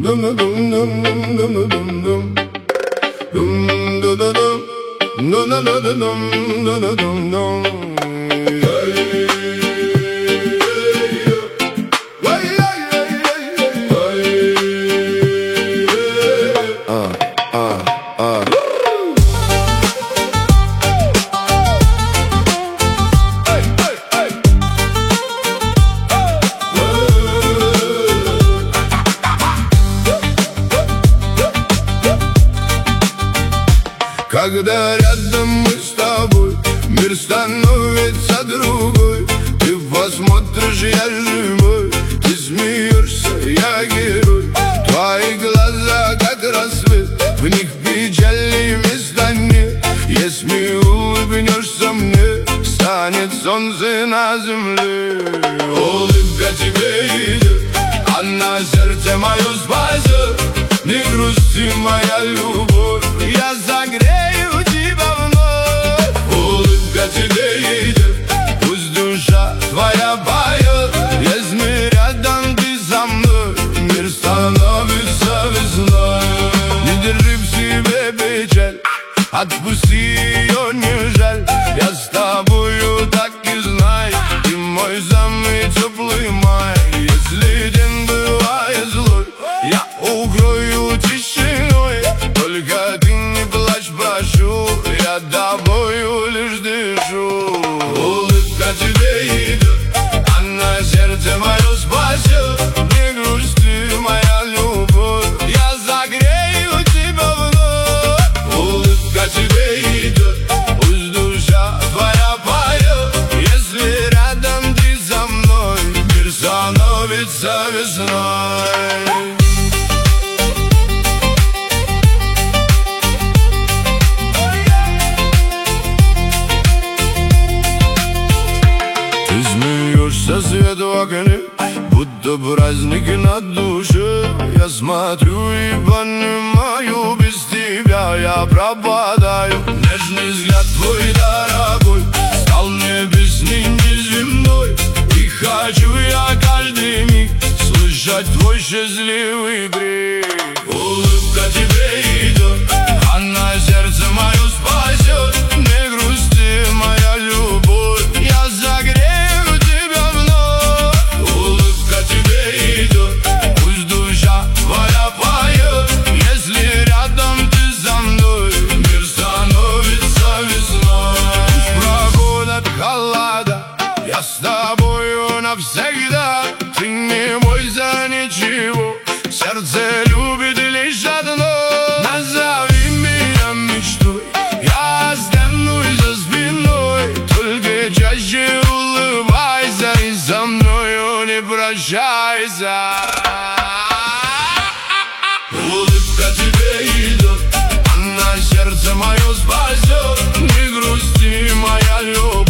Когда рядом мы с тобой, мир становится другой. Ты посмотришь, я живой, ты смеешься, я герой. Твои глаза как рассвет, в них печали места нет. Если улыбнешься мне, станет солнце на земле. Улыбка тебе идет, она сердце мое спасет. Не грусти, моя любовь, я согрею тебя вновь. Улыбка тебе идет, пусть душа твоя поет. Если рядом ты со мной, мир становится весной. Не держи в себе печаль, отпусти ее, не жаль. Я с тобою, так и знай, ты мой самый теплый май. Если день бывает злой, я укрою тишиной. Только ты не плачь, прошу, я тобою лишь дышу. Улыбка тебе идет, она сердце мое спасет. Не грусти, моя любовь, я согрею тебя вновь. Улыбка тебе идет, пусть душа твоя поет. Если рядом ты со мной, мир становится весной. Свет в окне, будто праздник на душе. Я смотрю и понимаю, без тебя я пропадаю. Нежный взгляд твой, дорогой, стал небесный, неземной. И хочу я каждый миг слышать твой счастливый крик. Улыбка тебе идет, она сердце мое спасет. Не грусти, моя любовь, я согрею тебя вновь. Улыбка тебе идет, пусть душа твоя поет. Если рядом ты со мной, мир становится весной. Пусть проходят холода, я с тобою навсегда. Ты не бойся ничего, сердце любит лишь одно. Назови меня мечтой, я останусь за спиной. Только чаще улыбайся и со мною не прощайся. Улыбка тебе идет, она сердце мое спасет. Не грусти, моя любовь,